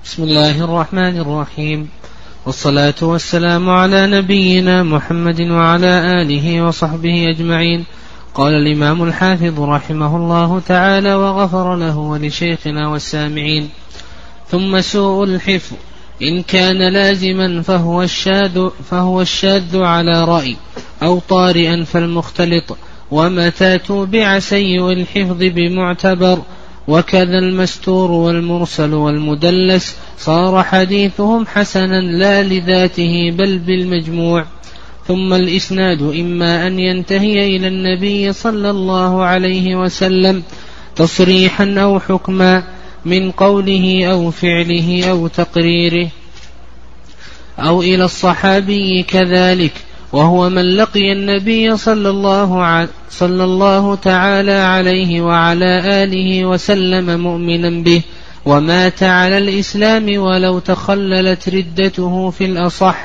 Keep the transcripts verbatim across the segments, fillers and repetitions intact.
بسم الله الرحمن الرحيم، والصلاة والسلام على نبينا محمد وعلى آله وصحبه أجمعين. قال الإمام الحافظ رحمه الله تعالى وغفر له ولشيخنا والسامعين: ثم سوء الحفظ إن كان لازما فهو الشاذ, فهو الشاذ على رأي، أو طارئا فالمختلط. ومتى توبع سيء الحفظ بمعتبر، وكذا المستور والمرسل والمدلس، صار حديثهم حسنا لا لذاته بل بالمجموع. ثم الإسناد إما أن ينتهي إلى النبي صلى الله عليه وسلم تصريحا أو حكما من قوله أو فعله أو تقريره، أو إلى الصحابي كذلك، وهو من لقي النبي صلى الله, ع... صلى الله تعالى عليه وعلى آله وسلم مؤمنا به ومات على الإسلام ولو تخللت ردته في الأصح.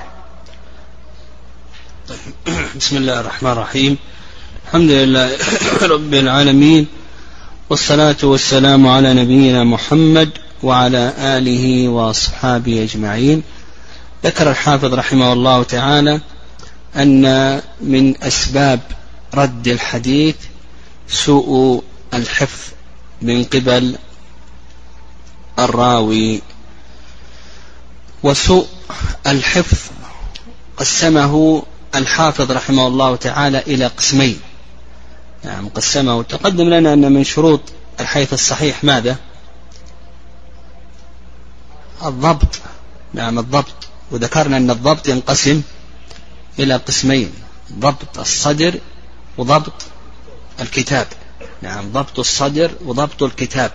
بسم الله الرحمن الرحيم. الحمد لله رب العالمين، والصلاة والسلام على نبينا محمد وعلى آله وأصحابه أجمعين. ذكر الحافظ رحمه الله تعالى أن من أسباب رد الحديث سوء الحفظ من قبل الراوي. وسوء الحفظ قسمه الحافظ رحمه الله تعالى إلى قسمين. نعم قسمه. تقدم لنا أن من شروط الحديث الصحيح ماذا؟ الضبط. نعم الضبط. وذكرنا أن الضبط ينقسم إلى قسمين: ضبط الصدر وضبط الكتاب. نعم ضبط الصدر وضبط الكتاب.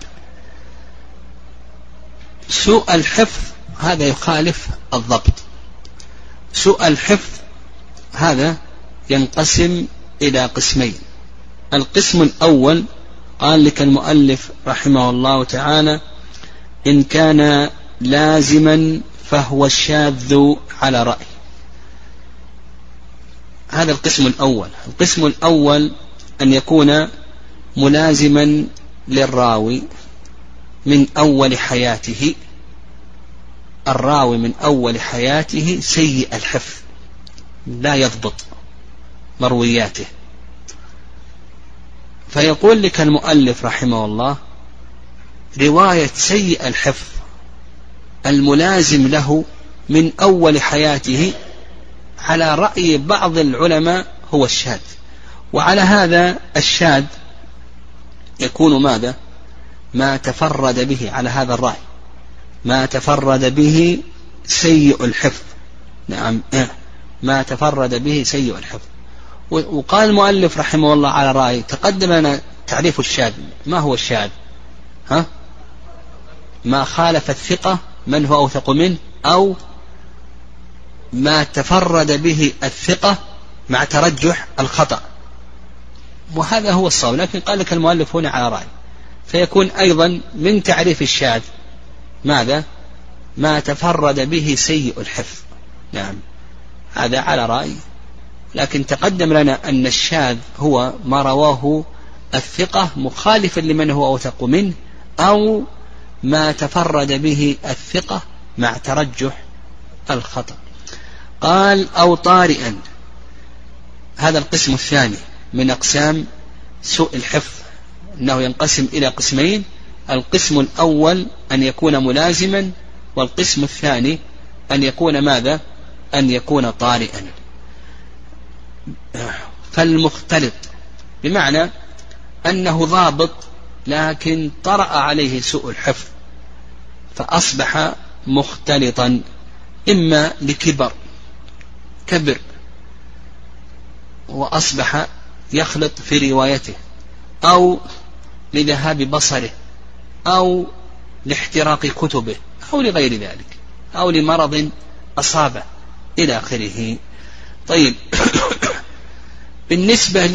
سوء الحفظ هذا يخالف الضبط. سوء الحفظ هذا ينقسم إلى قسمين. القسم الأول قال لك المؤلف رحمه الله تعالى: إن كان لازما فهو الشاذ على رأي. هذا القسم الأول. القسم الأول أن يكون ملازما للراوي من أول حياته. الراوي من أول حياته سيء الحفظ، لا يضبط مروياته. فيقول لك المؤلف رحمه الله: رواية سيء الحفظ الملازم له من أول حياته على رأي بعض العلماء هو الشاذ. وعلى هذا الشاذ يكون ماذا؟ ما تفرد به، على هذا الرأي ما تفرد به سيء الحفظ. نعم ما تفرد به سيء الحفظ. وقال المؤلف رحمه الله على رأي. تقدم لنا تعريف الشاذ. ما هو الشاذ؟ ها؟ ما خالف الثقة من هو أوثق منه، أو ما تفرد به الثقة مع ترجح الخطأ. وهذا هو الصواب، لكن قال لك المؤلف هنا على رأي. فيكون أيضا من تعريف الشاذ ماذا؟ ما تفرد به سيء الحفظ. نعم هذا على رأي. لكن تقدم لنا أن الشاذ هو ما رواه الثقة مخالفا لمن هو أوثق منه، أو ما تفرد به الثقة مع ترجح الخطأ. قال: أو طارئا. هذا القسم الثاني من أقسام سوء الحفظ، أنه ينقسم إلى قسمين: القسم الأول أن يكون ملازما، والقسم الثاني أن يكون ماذا؟ أن يكون طارئا. فالمختلط بمعنى أنه ضابط لكن طرأ عليه سوء الحفظ فأصبح مختلطا، إما لكبر كبر وأصبح يخلط في روايته، أو لذهاب بصره، أو لاحتراق كتبه، أو لغير ذلك، أو لمرض أصابه إلى آخره. طيب بالنسبة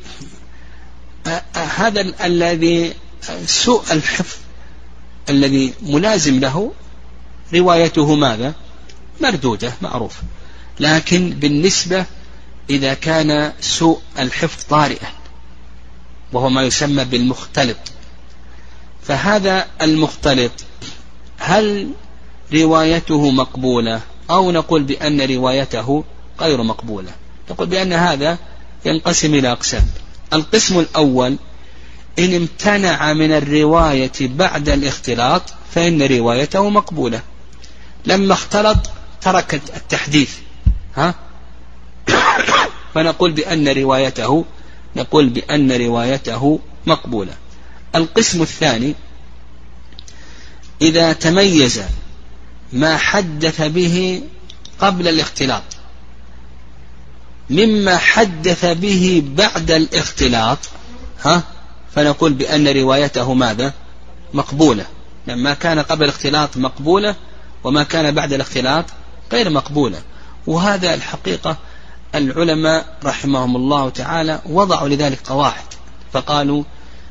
لهذا الذي سوء الحفظ الذي ملازم له روايته ماذا؟ مردودة معروف. لكن بالنسبة إذا كان سوء الحفظ طارئا وهو ما يسمى بالمختلط، فهذا المختلط هل روايته مقبولة، أو نقول بأن روايته غير مقبولة. نقول بأن هذا ينقسم إلى أقسام. القسم الأول: إن امتنع من الرواية بعد الاختلاط فإن روايته مقبولة. لما اختلط ترك التحديث، ها؟ فنقول بأن روايته نقول بأن روايته مقبولة. القسم الثاني: إذا تميز ما حدث به قبل الاختلاط مما حدث به بعد الاختلاط، ها؟ فنقول بأن روايته ماذا؟ مقبولة. لما كان قبل الاختلاط مقبولة، وما كان بعد الاختلاط غير مقبولة. وهذا الحقيقة العلماء رحمهم الله تعالى وضعوا لذلك قواعد، فقالوا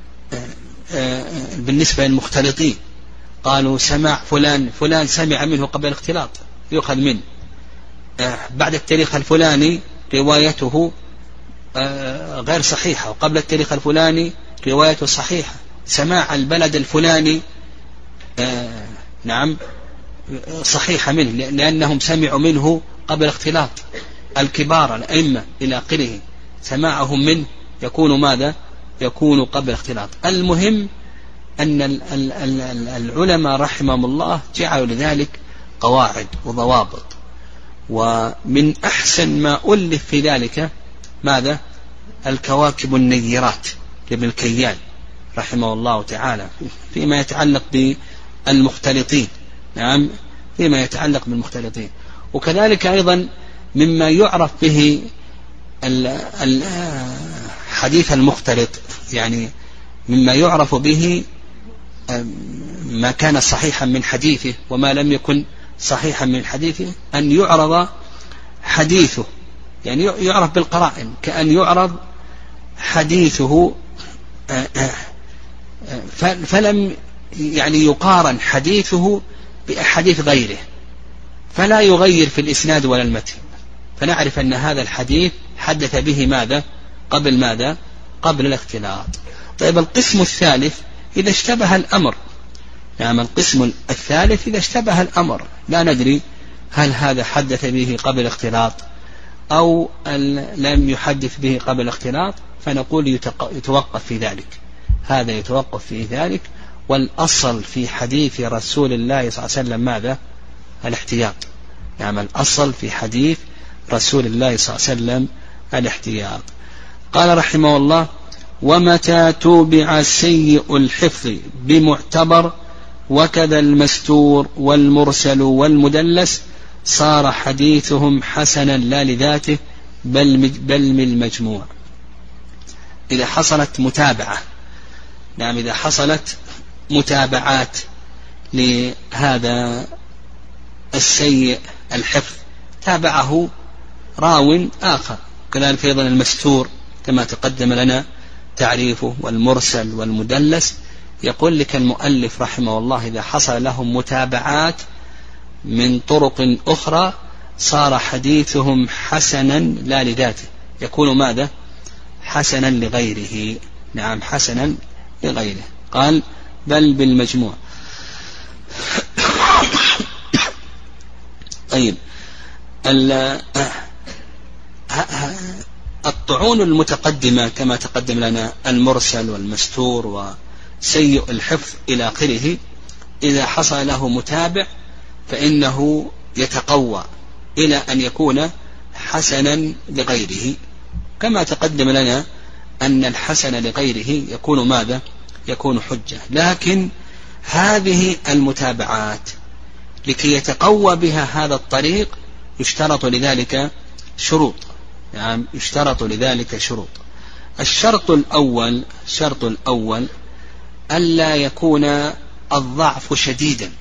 بالنسبة للمختلطين قالوا: سماع فلان فلان سمع منه قبل الاختلاط يؤخذ منه، بعد التاريخ الفلاني روايته غير صحيحة، وقبل التاريخ الفلاني روايته صحيحة. سماع البلد الفلاني نعم صحيحة منه لأنهم سمعوا منه قبل الاختلاط، الكبار الأئمة إلى آخره سماعهم منه يكون ماذا؟ يكون قبل الاختلاط. المهم أن العلماء رحمهم الله جعلوا لذلك قواعد وضوابط، ومن أحسن ما ألف في ذلك ماذا؟ الكواكب النيرات لابن الكيان رحمه الله تعالى فيما يتعلق بالمختلطين، نعم فيما يتعلق بالمختلطين. وكذلك أيضا مما يعرف به حديث المختلط، يعني مما يعرف به ما كان صحيحا من حديثه وما لم يكن صحيحا من حديثه، أن يعرض حديثه، يعني يعرف بالقرائن، كأن يعرض حديثه فلم يعني يقارن حديثه بأحاديث غيره، فلا يغير في الإسناد ولا المتن، فنعرف أن هذا الحديث حدث به ماذا؟ قبل ماذا؟ قبل الاختلاط. طيب القسم الثالث: إذا اشتبه الأمر، يعني القسم الثالث إذا اشتبه الأمر لا ندري هل هذا حدث به قبل الاختلاط أو لم يحدث به قبل الاختلاط، فنقول يتوقف في ذلك، هذا يتوقف في ذلك. والأصل في حديث رسول الله صلى الله عليه وسلم ماذا؟ الاحتياط. يعني الأصل في حديث رسول الله صلى الله عليه وسلم الاحتياط. قال رحمه الله: ومتى توبع سيء الحفظ بمعتبر وكذا المستور والمرسل والمدلس صار حديثهم حسنا لا لذاته بل بل من المجموع. إذا حصلت متابعة، نعم إذا حصلت متابعات لهذا السيء الحفظ، تابعه راو آخر، كذلك أيضا المستور كما تقدم لنا تعريفه، والمرسل والمدلس. يقول لك المؤلف رحمه الله: إذا حصل لهم متابعات من طرق أخرى صار حديثهم حسنا لا لذاته، يكون ماذا؟ حسنا لغيره. نعم حسنا لغيره. قال: بل بالمجموع. طيب الطعون المتقدمة كما تقدم لنا المرسل والمستور وسيء الحفظ إلى آخره، إذا حصل له متابع فإنه يتقوى إلى أن يكون حسنا لغيره، كما تقدم لنا أن الحسن لغيره يكون ماذا؟ يكون حجة. لكن هذه المتابعات لكي يتقوى بها هذا الطريق يشترط لذلك شروط، يعني يشترط لذلك شروط. الشرط الأول الشرط الأول ألا يكون الضعف شديدا،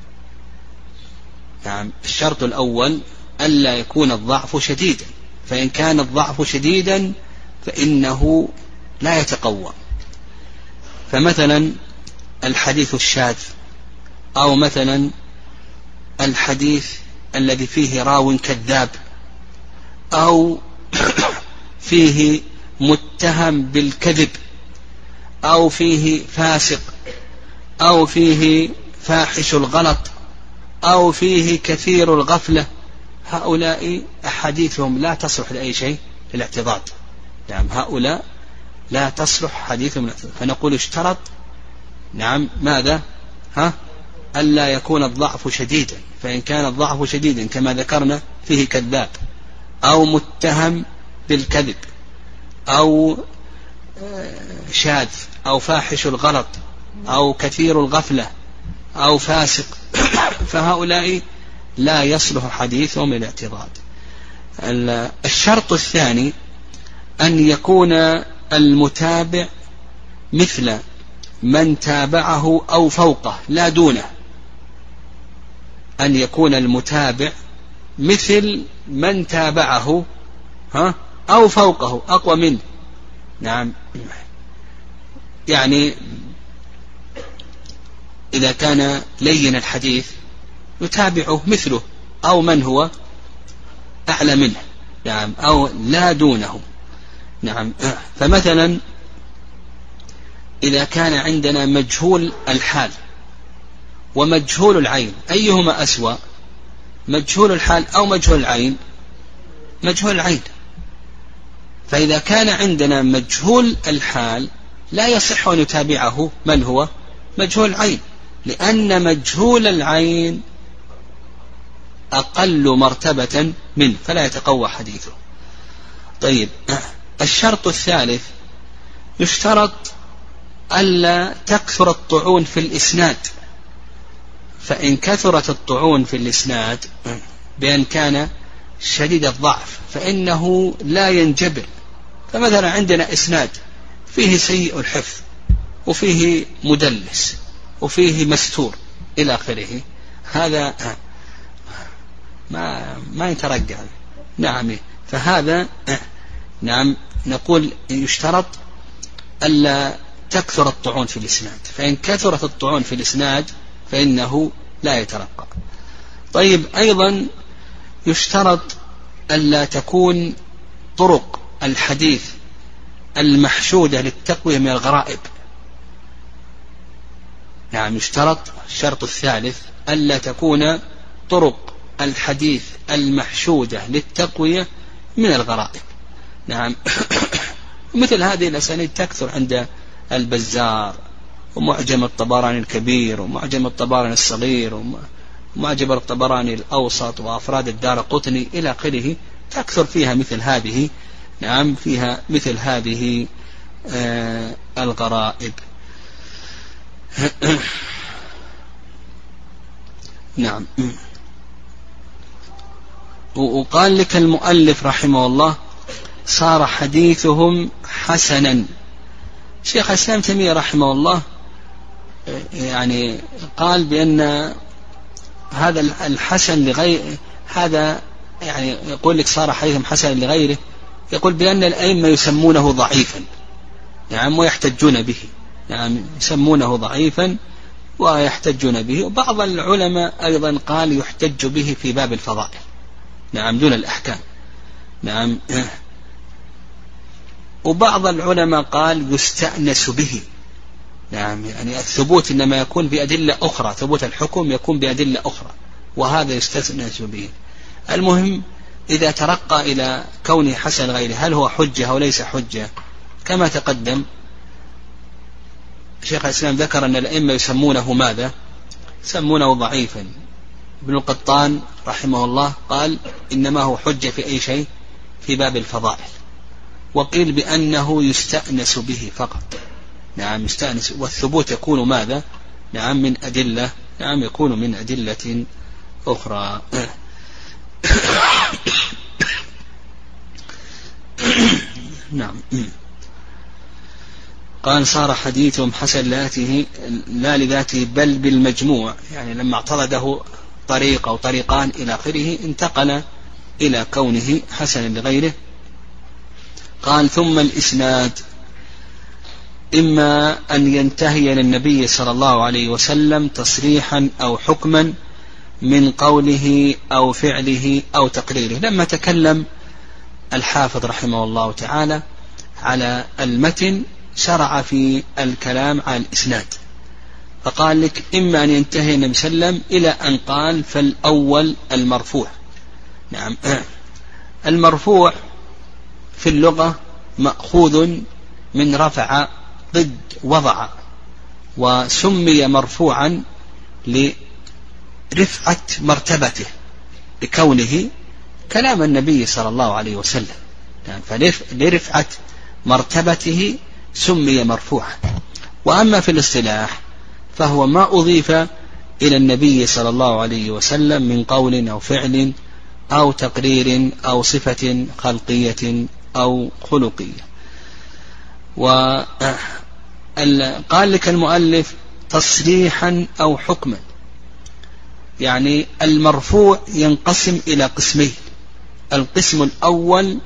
يعني الشرط الأول ألا يكون الضعف شديدا، فإن كان الضعف شديدا فإنه لا يتقوى. فمثلا الحديث الشاذ، أو مثلا الحديث الذي فيه راو كذاب، أو فيه متهم بالكذب، أو فيه فاسق، أو فيه فاحش الغلط، أو فيه كثير الغفلة، هؤلاء أحاديثهم لا تصلح لأي شيء للاعتضاد. نعم هؤلاء لا تصلح حديثهم للاعتضاد. فنقول اشترط نعم ماذا ها ألا يكون الضعف شديدا، فإن كان الضعف شديدا كما ذكرنا فيه كذاب أو متهم بالكذب أو شاذ أو فاحش الغلط أو كثير الغفلة أو فاسق فهؤلاء لا يصلح حديثهم للاعتضاد. الشرط الثاني أن يكون المتابع مثل من تابعه أو فوقه لا دونه، أن يكون المتابع مثل من تابعه ها أو فوقه أقوى منه. نعم يعني إذا كان لين الحديث يتابعه مثله أو من هو أعلى منه، نعم أو لا دونه. نعم فمثلا إذا كان عندنا مجهول الحال ومجهول العين، أيهما أسوأ، مجهول الحال أو مجهول العين؟ مجهول العين. فإذا كان عندنا مجهول الحال لا يصح أن يتابعه من هو مجهول العين، لأن مجهول العين أقل مرتبة منه فلا يتقوى حديثه. طيب الشرط الثالث يشترط ألا تكثر الطعون في الإسناد، فإن كثرت الطعون في الإسناد بأن كان شديد الضعف فإنه لا ينجبر. فمثلا عندنا إسناد فيه سيء الحفظ وفيه مدلس وفيه مستور إلى آخره، هذا ما ما يترجع. نعم فهذا نعم نقول يشترط ألا تكثر الطعون في الإسناد، فإن كثرت الطعون في الإسناد فإنه لا يترقى. طيب أيضا يشترط ألا تكون طرق الحديث المحشودة للتقوية من الغرائب. نعم يشترط الشرط الثالث ألا تكون طرق الحديث المحشودة للتقوية من الغرائب. نعم مثل هذه الأسانيد تكثر عند البزار ومعجم الطبراني الكبير ومعجم الطبراني الصغير ومعجم الطبراني الأوسط وأفراد الدارقطني إلى آخره، تكثر فيها مثل هذه نعم فيها مثل هذه آه الغرائب. نعم وقال لك المؤلف رحمه الله صار حديثهم حسنا. شيخ الإسلام تيمية رحمه الله يعني قال بأن هذا الحسن لغير هذا، يعني يقول لك صار حديثهم حسنا لغيره، يقول بأن الأئمة يسمونه ضعيفا نعم ويحتجون به، نعم يسمونه ضعيفا ويحتجون به. وبعض العلماء أيضا قال يحتج به في باب الفضائل نعم دون الأحكام. نعم وبعض العلماء قال يستأنس به، نعم يعني الثبوت إنما يكون بأدلة أخرى، ثبوت الحكم يكون بأدلة أخرى وهذا يستأنس به. المهم إذا ترقى إلى كونه حسن غيره هل هو حجة أو ليس حجة؟ كما تقدم شيخ الإسلام ذكر أن الأئمة يسمونه ماذا؟ يسمونه ضعيفا. ابن القطان رحمه الله قال إنما هو حجة في أي شيء في باب الفضائل، وقيل بأنه يستأنس به فقط. نعم يستأنس، والثبوت يكون ماذا؟ نعم من أدلة، نعم يكون من أدلة أخرى. نعم قال صار حديثهم حسن لاته لا لذاته بل بالمجموع، يعني لما اعترضه طريق أو طريقان إلى آخره انتقل إلى كونه حسن لغيره. قال ثم الإسناد إما أن ينتهي للنبي صلى الله عليه وسلم تصريحا أو حكما من قوله أو فعله أو تقريره. لما تكلم الحافظ رحمه الله تعالى على المتن شرع في الكلام على الإسناد، فقال لك إما أن ينتهي النبي صلى الله عليه وسلم إلى أن قال فالأول المرفوع. نعم. المرفوع في اللغة مأخوذ من رفع ضد وضع، وسمي مرفوعا لرفعة مرتبته لكونه كلام النبي صلى الله عليه وسلم، فلرفعة مرتبته سمي مرفوعا. وأما في الاصطلاح فهو ما أضيف إلى النبي صلى الله عليه وسلم من قول أو فعل أو تقرير أو صفة خلقية أو خلقية. وقال لك المؤلف تصريحا أو حكما، يعني المرفوع ينقسم إلى قسمين. القسم الأول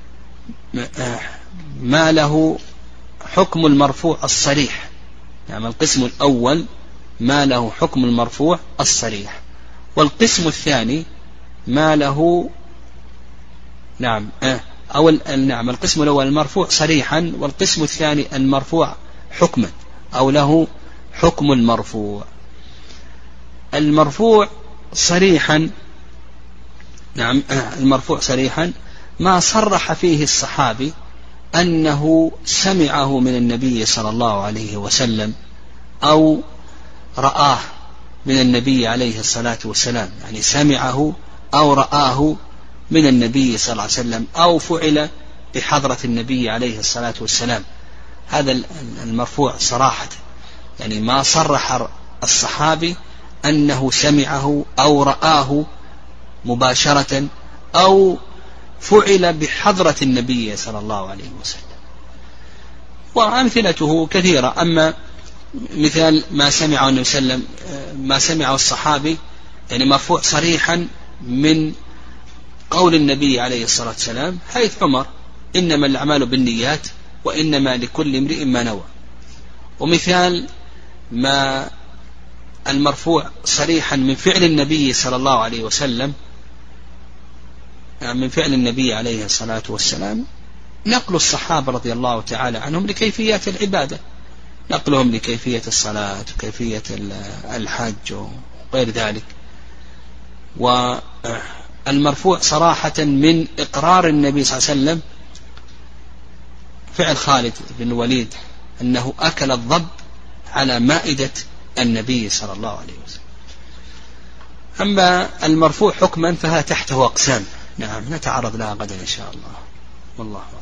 ما له حكم المرفوع الصريح، يعني القسم الأول ما له حكم المرفوع الصريح. والقسم الثاني ما له نعم أو نعم القسم الأول المرفوع صريحا، والقسم الثاني المرفوع حكما أو له حكم المرفوع. المرفوع صريحا نعم المرفوع صريحا ما صرح فيه الصحابي أنه سمعه من النبي صلى الله عليه وسلم أو رآه من النبي عليه الصلاة والسلام، يعني سمعه أو رآه من النبي صلى الله عليه وسلم أو فعل بحضرة النبي عليه الصلاة والسلام. هذا المرفوع صراحة، يعني ما صرح الصحابي أنه سمعه أو رآه مباشرة أو فعل بحضرة النبي صلى الله عليه وسلم. وأمثلته كثيرة. أما مثال ما سمعه النبي صلى الله عليه وسلم ما سمعه الصحابي يعني مرفوع صريحا من قول النبي عليه الصلاة والسلام حيث عمر إنما الأعمال بالنيات وإنما لكل امرئ ما نوى. ومثال ما المرفوع صريحا من فعل النبي صلى الله عليه وسلم من فعل النبي عليه الصلاة والسلام نقل الصحابة رضي الله تعالى عنهم لكيفيات العبادة، نقلهم لكيفية الصلاة وكيفية الحج وغير ذلك. والمرفوع صراحة من إقرار النبي صلى الله عليه وسلم فعل خالد بن الوليد أنه أكل الضب على مائدة النبي صلى الله عليه وسلم. أما المرفوع حكما فها تحته أقسام، نعم نتعرض لها غدا إن شاء الله، والله أعلم.